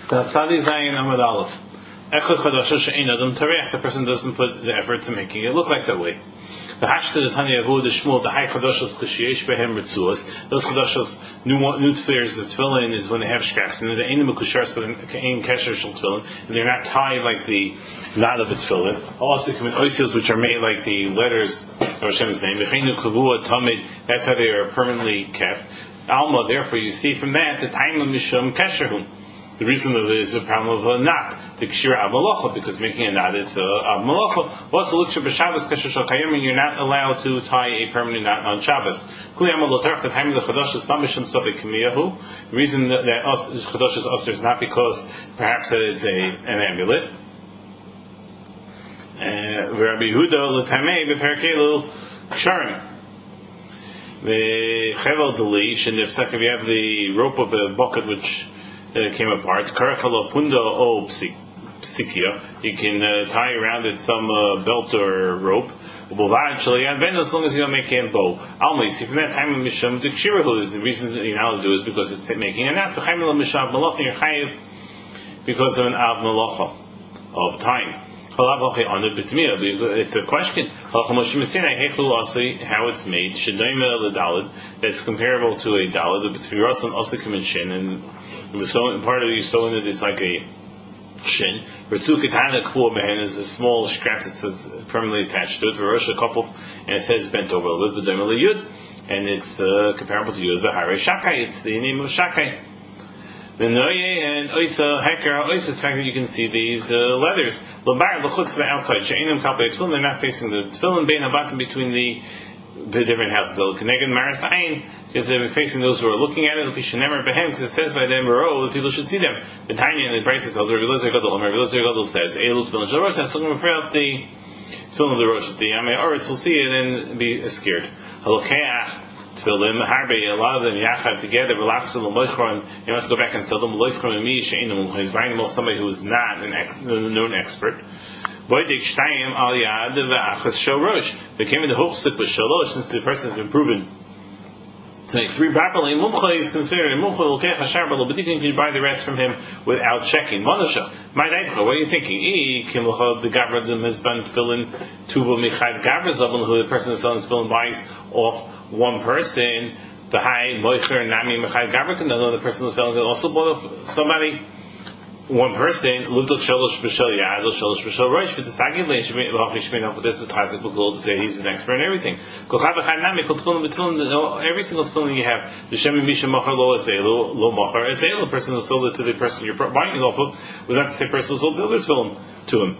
Sadi Zayin Amad Aleph. Echad Chadasha She'ein Adam Tareach. The person doesn't put the effort to making it look like that way. The Hashta the Tanya Avu the Shmuel the High Chadashas K'Shiesh Behem Ritzuas. Those Chadashas new tefillahs the tefillin is when they have straps and the Einim Kushars but in Kesher Shel tefillin and they're not tied like the knot of the tefillin. Also commit oisios which are made like the letters of Hashem's name. V'cheinu Kavua Tamid. That's how they are permanently kept. Alma. Therefore, you see from that the time of Mishum Kesherhum. The reason of it is a problem of a knot, the kshira av malacha, because making a knot is av malacha. Also, look b'Shabbos kasher shel kayim, you're not allowed to tie a permanent knot on Shabbos. Kli amal lotarach the time of the chadash is not mishum sabek kamiyahu. The reason that chadash is usher is not because perhaps it is an amulet. Rabbi Yehuda l'tamei b'perkelu ksharim. The chevel delish, and if you have the rope of a bucket which came apart. Karakala punda o psikia. You can tie around it some belt or rope. As long as you don't make a bow. Alma, you see from that time of Misham, the Kshirahu is the reason that you're not allowed to do is because it's making a knot. Because of an Av Malacha of time. It's a question. How it's made. That's comparable to a dalad. It's and the sewing part of you sewing it is like a shin. Ritzukatana is a small strap that says permanently attached to it. Verosha couple and it says bent over a little bit. And it's comparable to Yud. Shakai. It's the name of Shakai. And Oisa Heker Oisa is the fact that you can see these letters. Lobar lechutz the outside. She'enim kalpei tefillin. They're not facing the tefillin. Bein habatim between the different houses. Keneged maris ayin, because they're facing those who are looking at it. L'pishanemer behem, because it says by them the people should see them. The Tanya and the Brisa tells Rabbi Eliezer Gadol. Rabbi Eliezer Gadol says Eilut tefillin shel rosh. That's looking for out the tefillin of the rosh. The Amei Oretz will see it and be scared. Halokeach. Tefillin, Harbe, a lot of them yachad together, relax them, you must go back and sell them. He's buying them off somebody who is not a known expert. Boidik Shtayim al Yad v'achas shel rosh. They came in the hochsik with shalosh since the person has been proven to make free properly. Mumcha is considered a mumcha will take hashar b'lo, but you can buy the rest from him without checking. Manusha, my daitcha, what are you thinking? Kim l'chod the gavra the mizban tefillin tuva michad gavra zabon, who the person is selling tefillin buys off one person. The high moicher nami michad gavra, and another person is selling it also bought off somebody. One person lived like shalosh b'shel yad, shalosh b'shel rosh. But this argument, this is Chazak B'Kol to say he's an expert in everything. Every single tefillin you have, the shem misha machar lo aselu, lo machar aselu. The person who sold it to the person you're buying it off of was not the same person who sold the other tefillin to him.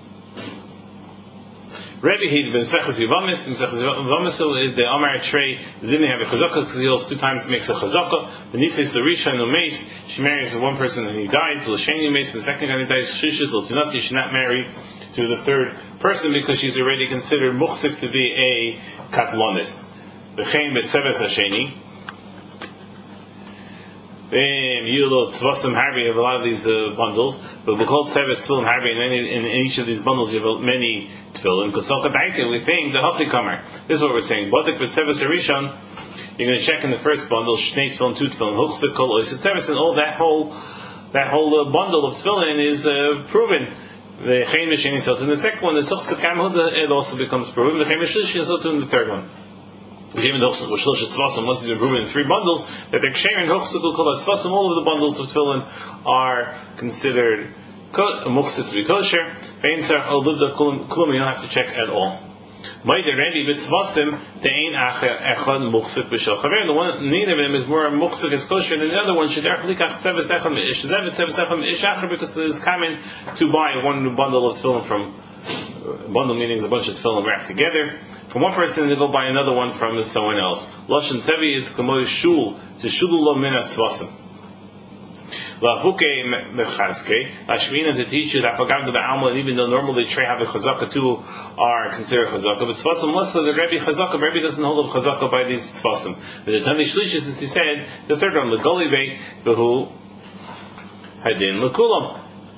Rebbe he ben Sechus Yivamis, and Sechus Yivamis is the Amar Trey Zimni have a chazaka because he also 2 times makes a chazaka. The Nisa is the Risha and the Mace. She marries one person and he dies. The Sheni Mace, and the second guy he dies. Shishis Lotinasi should not marry to the third person because she's already considered muchsif to be a katlonis. V'chein betzeves hasheni. You have a lot of these bundles, but we call Tzeves Tefillin Harbi, and in each of these bundles you have many Tefillin. We think the Haflikamer. This is what we're saying. Botek Tzeves Harishon, you're going to check in the first bundle, Shnei Tefillin, 2 Tefillin, Huchsik Kol Oiset Tzeves, and all that whole bundle of Tefillin is proven. The Chein Mesheni Sotu in the second one, the Suchsik Kamhud, it also becomes proven. The Chein Mesheni Sotu in the third one. Once he's been proven in 3 bundles, that the Ksher and Hochsukul Kol HaTzvasim, all of the bundles of Tefillin are considered muchsif to be kosher. You don't have to check at all. Neither one, neither of them is more muchsif as kosher than the other one. Because it is common to buy one bundle of Tefillin from bundle meaning a bunch of tefillin wrapped together from one person to go buy another one from someone else. Lashon Sevi is kamoy shul to shulu min atzvasim. Lavuke mechazke lashmina to teach you that pagav the alma, and even though normally trei have a chazaka too are considered chazaka, but tzvasim less than the Rebbe chazaka. Rebbe doesn't hold up chazaka by these tzvasim. But the Tani Shlishis, as he said, the third one legoli be behu hadin lekulam.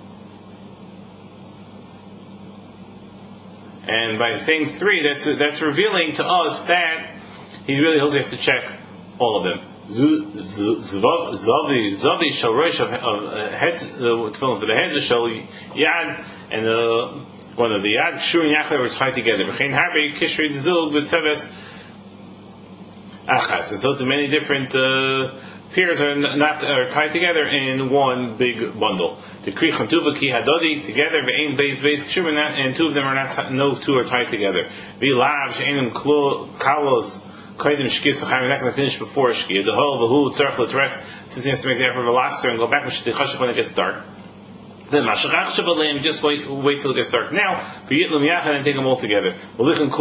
And by saying 3, that's revealing to us that he really holds you have to check all of them. Zavi shall rosh of head tefillin for the head, shall yad and one of the yad shurin yachar were tied together. V'chein harbe kishri zul with seves achas, and so many different pairs are tied together in one big bundle. The krichon tuva ki hadodi together ve'ein beis kshurin, and two of them are not. No two are tied together. V'lav she'enim kalos. Kaidim shkis we're not going to finish before shkia. The whole v'hu tzarich l'terech, since he has to make the effort of relaxer and go back when it gets dark. Then just wait till it gets dark. Now, and take them all together. Before you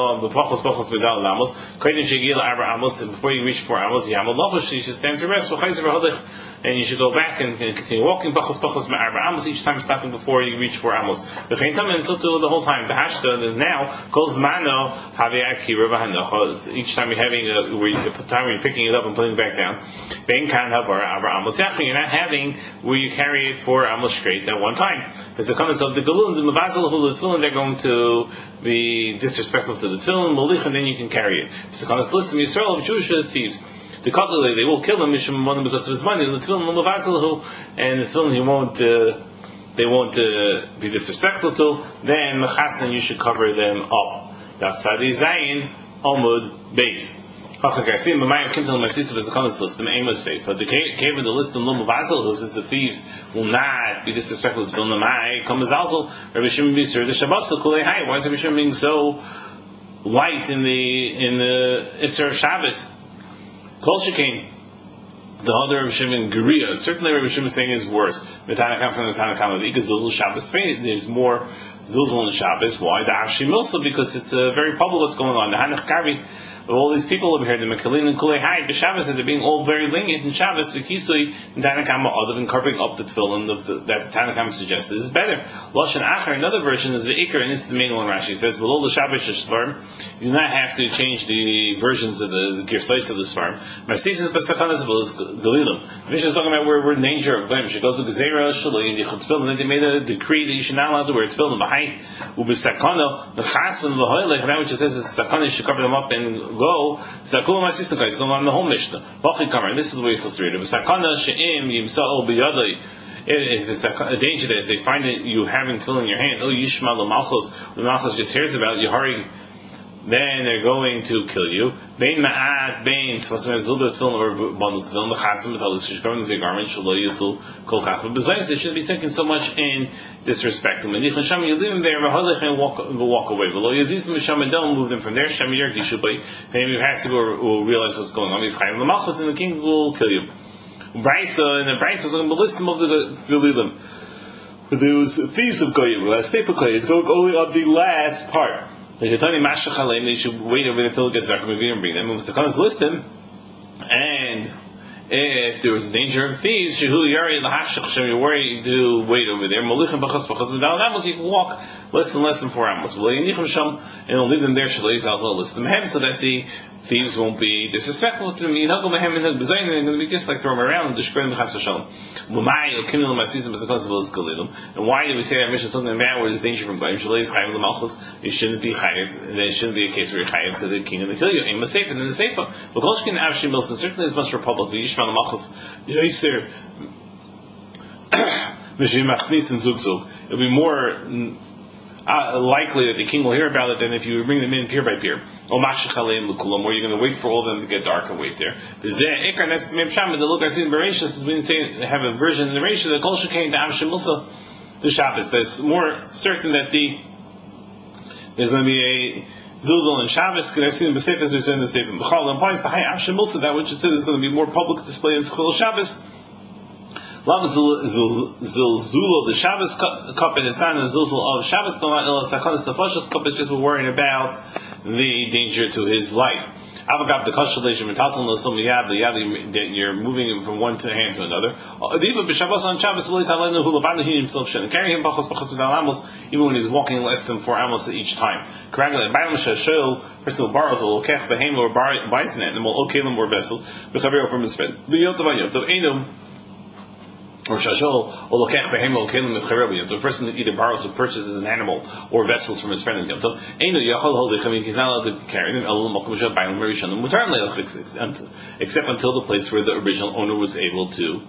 reach 4 amos, you should stand to rest. And you should go back and continue walking. Each time stopping before you reach 4 amos. And so the whole time. The hashda is now each time you're having time where you're picking it up and putting it back down. You're not having where you carry it 4 amos straight at one time. Because the comments of the galun, the mavazal hulu tefillin, they're going to be disrespectful to the tefillin, molich, and then you can carry it. So the comments list of Yisrael of Jewish thieves. The Kotler, they will kill him because of his money. The tefillin mavazal hu, and the tefillin they won't be disrespectful to. Then mechasan, you should cover them up. Daf Sadi Zayin Omud Beis. But the cave in the list of Lum of Azel, who says the thieves will not be disrespectful to Vilna Mai, come as Azel, Rabbi Shimon Bisur, the Shabbos, Kulei Hai. Why is Rabbi Shimon being so light in the Isser of Shabbos? Kol Shekain, the other Rabbi Shimon Geria. Certainly Rabbi Shimon is saying is worse. Tanakam from the Tanakam, because Zilzul Shabbos, there's more Zilzul in the Shabbos. Why? The Avshi Milsa, because it's very public what's going on. The Hanach Kavi, all these people over here, the Mekalin and Kulei Hai, the Shabbos, they're being all very lenient in Shabbos. The Kisui and Tanakama, other than covering up the tefillin that the Tanakama suggested is better. Lashon Achar, another version is the Iker, and it's the main one. Rashi says, "Below the Shabbos Shvarm, you do not have to change the versions of the Girsais of the Svarm." Marsisis Pesachana as well as Galilim. Mishnah is talking about where we're in danger of blame. She goes to Gezerah Shaloi and Yichud Tefillin, and they made a decree that you should not allow to wear tefillin b'hai ubisakana the chasen v'hoylech. That which it says is sakana, you should cover them up and go. Zakul Marsisis guys going on the whole Mishnah. And this is the way you're supposed to read it. Sakana she'im yimsa'ol b'yadai. It is a danger that if they find that you having tefillin in your hands, yishma l'malchos, the malchos just hears about you, hurry, then they're going to kill you. Bein ma'at, bein, so there's a little bit of tefillin or bundles of tefillin, l'chasim v'talis, she's covering the garment, shalo yutul kol chach. But besides, they shouldn't be taken so much in disrespect. And you leave them there, and walk away. V'lo yazizim v'sham, and don't move them from there. Shem yergishu, but if any of you has to go, will realize what's going on. Yishchayim l'malchos, and the king will kill you. Brisa, and the Brisa was going to list them of the Galilim. There was thieves of Goyim, Sefer Goyim. It's going only on the last part. Like Tani Mashach Halim, they should wait over there until it gets dark and maybe bring them. And Musakanas list them, and if there was a danger of thieves, Shehu Yari Lahashach Shem, you're worried to wait over there. Malichem Bachas Bachas Medal Amos, you can walk less than 4 amos. And it'll leave them there, Shalais also list them him, so that the thieves won't be disrespectful to them. They're going to be just like throw them around and destroy them. And why did we say that Mishnah is talking about where there's danger from Goyim? It shouldn't be chayiv. There shouldn't be a case where you're chayiv to the king and the kill you. And the Seifa, then the Seifa. But Kolshkin Avshi Milson certainly is much republic. Yishma l'malchus Yoser Mishim Machnis and Zug. It'll be more likely that the king will hear about it than if you bring them in peer by peer. Or you're going to wait for all of them to get dark and wait there. That's the Mepsham. The look I see in Bereshis is when say have a version in the Bereshis that Kol Shekain to Avshi Milsa the Shabbos. That's more certain that there's going to be a Zilzal and Shabbos. I've seen the B'Seif as we said in the Seif. B'chal implies to Hay Avshi Milsa, that which it says is going to be more public display in Chol Shabbos. Love Zilzul the Shabbos cup, and it's not a Zilzul of Shabbos cup. It's just we're worrying about the danger to his life. Avagab the Kashalation Metatal no some yad that you're moving from one hand to another. Even b'Shabbos on Shabbos carry him even when he's walking less than 4 amos each time. Person will borrow to lokech behem or buys an animal, okay them more vessels, from his friend. or shashol, or lokech behemo kelim mecharev yom tov. A person that either borrows or purchases an animal or vessels from his friend in yom tov, einu yachol holichem, he's not allowed to carry them, elul makom shabayim marishanim mutar leilach, except until the place where the original owner was able to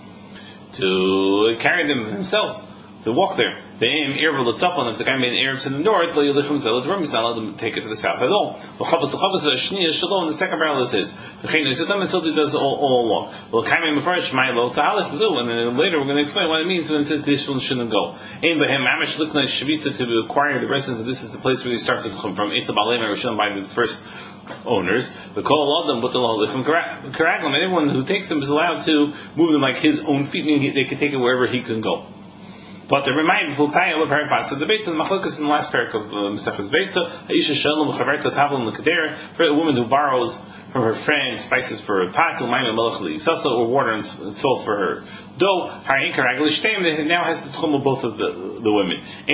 carry them himself, to walk there. If the guy made an Erev to the north, he's not allowed to take it to the south at all. And the second barrel is his. So he does all along. And then later we're going to explain what it means when it says this one shouldn't go. To acquire the residence, and this is the place where he starts to come from. It's by the first owners. The call of them, and everyone who takes them is allowed to move them like his own feet, meaning they can take it wherever he can go. But to remind people, so the Beitza, the Machlokas in the last parak of Mesechus Beitza, Aisha Shalom Chaverta Tavlin L'Kedera, for a woman who borrows from her friend spices for her pot, or water and salt for her dough, they now has to tchum both of the women. So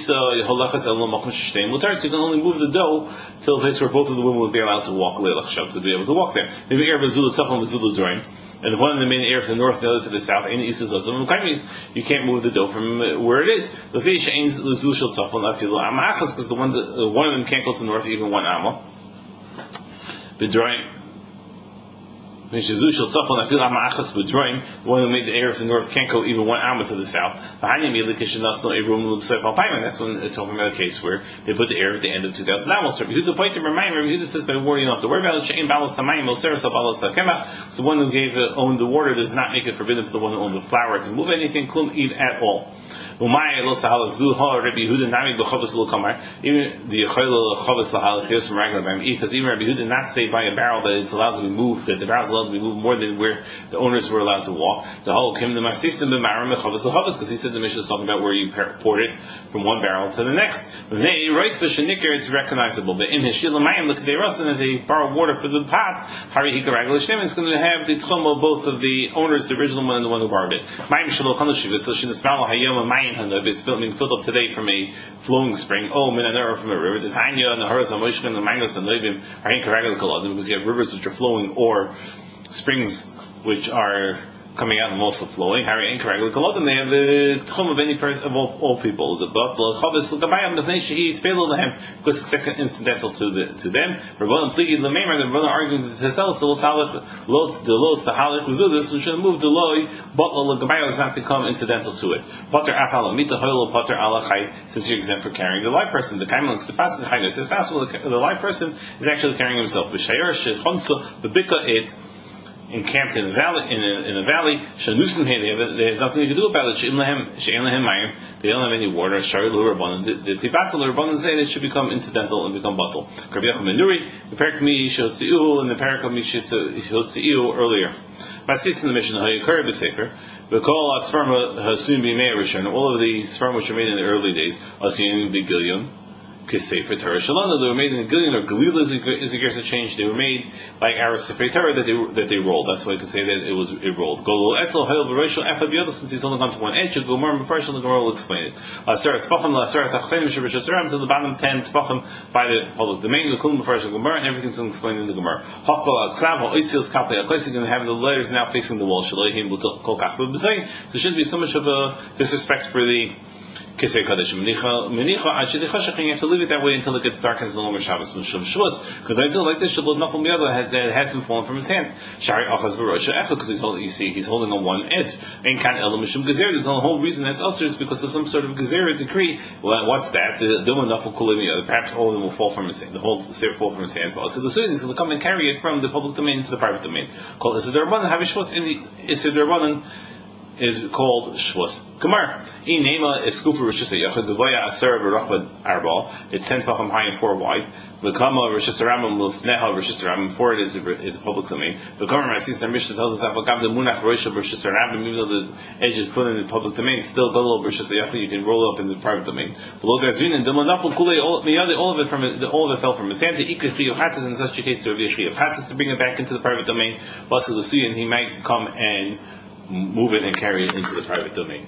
you can only move the dough till a place where both of the women will be allowed to walk, to be able to walk there. And if one of them made an Erev to the north, the other to the south, you can't move the dough from where it is. Because one of them can't go to the north, even one amma. The one who made the Erev to the north can't go even one amma to the south. That's when it's talking about a case where they put the Erev at the end of 2,000 amos. The point to remind Rabbi Yehuda says by water you don't have to worry about it. So the one who owned the water does not make it forbidden for the one who owned the flour to move anything at all. Even the because even Rabbi Yehuda did not say by a barrel that it's allowed to be moved, that the barrel is allowed to be moved more than where the owners were allowed to walk. The whole came to Masistim because he said the Mishnah is talking about where you poured it from one barrel to the next. They writes for Shenikar, it's recognizable. But in his Shilamayim, look at the Rasan, if they borrow water for the pot, Hari Hikaragel Shem, it's going to have the tchum of both of the owners, the original one and the one who borrowed it. It's being filled up today from a flowing spring. From a river. The Tanya and the Haras and Moshkin and the Mangos and Levim are Hikaragel Kaladim because you have rivers which are flowing or springs which are coming out and also flowing. Harry and Karagel Kaladim, they have the tchum of any person of all people. The Chavis L'Gabayim the Fnei it's fatal to him because it's incidental to them. Rabbanan Pligi L'Meimer, the Rabbanan arguing that Hesel Sil Salach the Lo Sahalik Zudis, which should move the Loi, but L'Gabayim has not become incidental to it. Pater Afal Mita Hoyle Pater Alachai, since you're exempt for carrying the live person. The Kaimel Ksefas Chayno says the live person is actually carrying himself. B'Shayar Shechonso B'Bika It. Encamped in a valley, they have nothing to do about it. They don't have any water. The Tibatal Rabbanan say it should become incidental and become batal. Rabbi Yochanan ben Nuri, the Parakmi Shotziu, and the Parakmi Shotziu earlier. Basis in the mission, Hayakar B'Sefer. We call Sperma Hasun B'Mei Rishon. All of these sperm which were made in the early days, Hasun B'Gilyon. Sefer Torah Shalana, they were made in the Gilyon or Galil is a gersa change. They were made like our Sefer Torah that they rolled. That's why I could say that it rolled. Golo Etzel Hayel V'Roshel Echad B'Yoda, since he's only gone to one edge. Gomar Mepharshel, the Gemara will explain it. Asar Tzpachim Asar Tachtein Mishav Shasram to the bottom 10 Tzpachim by the public domain. The Kulam Mepharshel Gemara and everything's explained in the Gemara. Hafal Aksav Oisios Kapei Akais. You're going to have the letters now facing the wall. Shalohim Kol Kach B'B'Zayin. So it shouldn't be so much of a disrespect for the Kisei Kaddish Menicha you have to leave it that way until it gets dark and it's no longer Shabbos Shavuos. Because like this Shalot Nafal Miyada that hasn't fallen from his hand. Shari Achaz Barosha Echa, because he's holding on one edge. Ain't Kan Elam Mishum Gezer. There's a whole reason that's also is because of some sort of Gezerah decree. Well, what's that? The Dilma Nafal Kulim Miyada. Perhaps all of them will fall from his hand. The whole Sefer fall from his hands. But so the Sudan is going to come and carry it from the public domain into the private domain. Called Isidar Rabbanan. Havishvos in the Isidar Rabbanan is called Shvus. Gemara. Inema is Skufa Rishis Yachad Gavoya Asar Barachad Arbal. It's 10 tefachim high and 4 wide. V'kama Rishis Ramam Lufneha Rishis Ramam. 4 it is a public domain. V'kama Rasis Mishnah tells us that V'kam the Munach Rosh Rishis Ramam, even though the edge is put in the public domain, still Gadol Rishis Yachad you can roll up in the private domain. V'lo Gazrin and Dimonafel Kulei all of it fell from his hand. The Ikach Yochatas in such a case to Rabbi Yochatas to bring it back into the private domain. Basil and he might come and move it and carry it into the private domain.